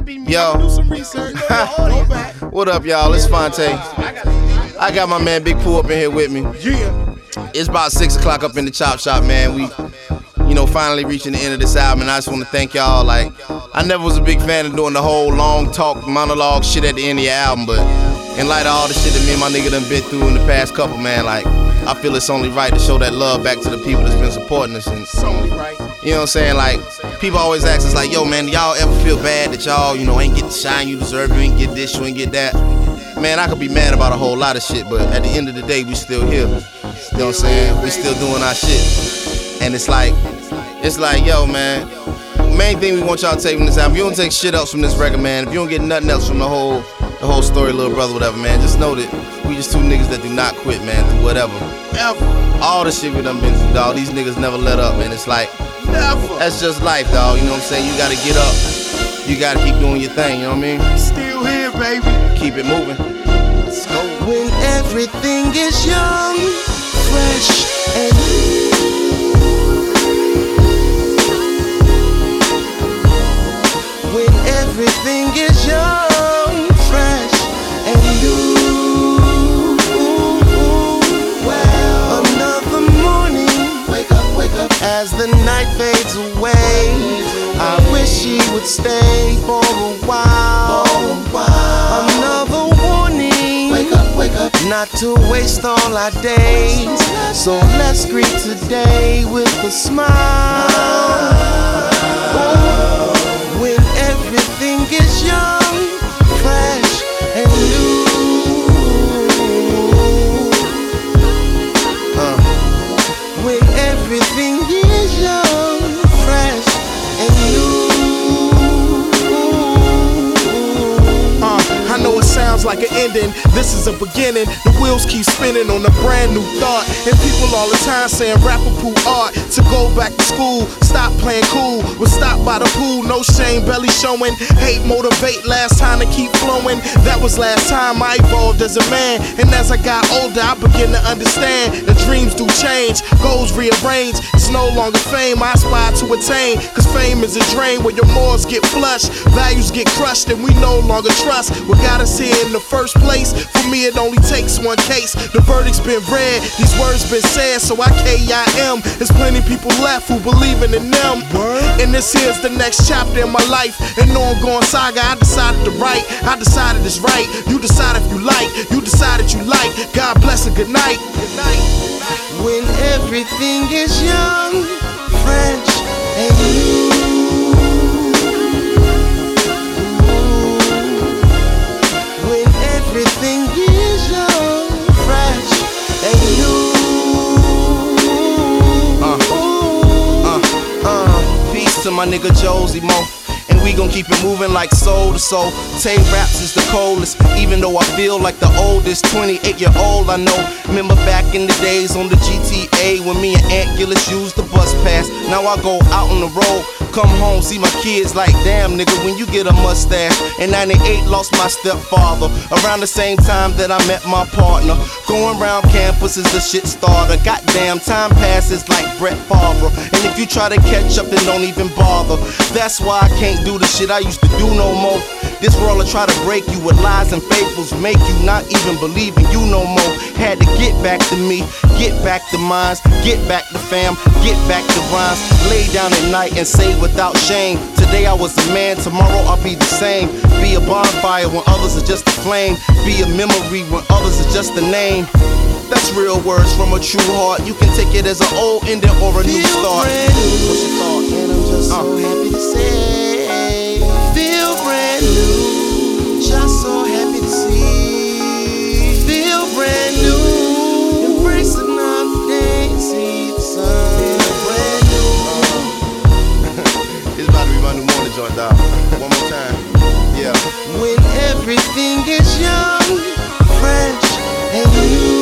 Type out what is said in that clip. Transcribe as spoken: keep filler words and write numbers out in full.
be me. Yo. Do some research. What up, y'all? It's Phonte. I got my man Big Pooh up in here with me. Yeah. It's about six o'clock up in the chop shop, man. We, you know, finally reaching the end of this album, and I just want to thank y'all. Like, I never was a big fan of doing the whole long talk, monologue shit at the end of your album, but in light of all the shit that me and my nigga done been through in the past couple, man, like, I feel it's only right to show that love back to the people that's been supporting us. And It's only right. you know what I'm saying? Like, people always ask us, like, yo, man, do y'all ever feel bad that y'all, you know, ain't get the shine you deserve, you ain't get this, you ain't get that? Man, I could be mad about a whole lot of shit, but at the end of the day, we still here. You know what I'm saying? We still doing our shit. And it's like, it's like, yo, man, main thing we want y'all to take from this album, if you don't take shit else from this record, man, if you don't get nothing else from the whole, the whole story, Little Brother, whatever, man, just know that we just two niggas that do not quit, man, through whatever. Ever. All the shit we done been through, dog, these niggas never let up, man. It's like, Never. that's just life, dog, you know what I'm saying? You gotta get up. You gotta keep doing your thing, you know what I mean? Still here, baby. Keep it moving. Let's go. When everything is young, fresh, and new. When everything is young, fresh, and new. Well, another morning, wake up, wake up. As the night fades away, I wish she would stay for a while. For a while. Another warning, wake up, wake up. Not to waste all our days. So let's greet today with a smile. Oh, when everything is young, fresh, and new. Uh, when everything is young, fresh, and new. Uh, I know it sounds like an ending. This is a beginning. The wheels keep spinning on a brand new thought. And people all the time saying rapper Pooh art. To go back to school, stop playing cool. Was stopped by the pool, no shame, belly showing. Hate motivate, last time to keep flowing. That was last time I evolved as a man. And as I got older, I begin to understand that dreams do change, goals rearrange. It's no longer fame I aspire to attain. Cause fame is a drain where your morals get flushed, values get crushed, and we no longer trust what got us here in the first place. For me, it only takes one case. The verdict's been read, these words been said, so I K I M. There's plenty people left who believing in them. And this here's the next chapter in my life. An ongoing saga I decided to write. I decided it's right. You decide if you like. You decided you like. God bless and good night. Good night. When everything is young, fresh, and new. When everything is young, fresh, and new. Uh, uh, uh. Peace to my nigga Josie Mo. And we gon' keep it moving like soul to soul. Tay raps is the coldest, even though I feel like the oldest. twenty-eight year old, I know. Remember back in the days on the G T A when me and Aunt Gillis used the bus pass. Now I go out on the road, come home, see my kids like, damn nigga, when you get a mustache. In ninety-eight, lost my stepfather. Around the same time that I met my partner. Going around campus is the shit starter. Goddamn, time passes like Brett Favre. And if you try to catch up, then don't even bother. That's why I can't do the shit I used to do no more. This world will try to break you with lies and fables, make you not even believe in you no more. Had to get back to me, get back to minds, get back to fam, get back to rhymes. Lay down at night and say without shame, today I was a man, tomorrow I'll be the same. Be a bonfire when others are just a flame. Be a memory when others are just a name. That's real words from a true heart. You can take it as an old ending or a new start. What's your thought? And I'm just so Uh. happy to say, feel brand new. Just so happy to see, feel brand new. Embrace another day and see the sun. Feel brand new. It's about to be my new morning joint, dog. One more time. Yeah. When everything is young, fresh, and new.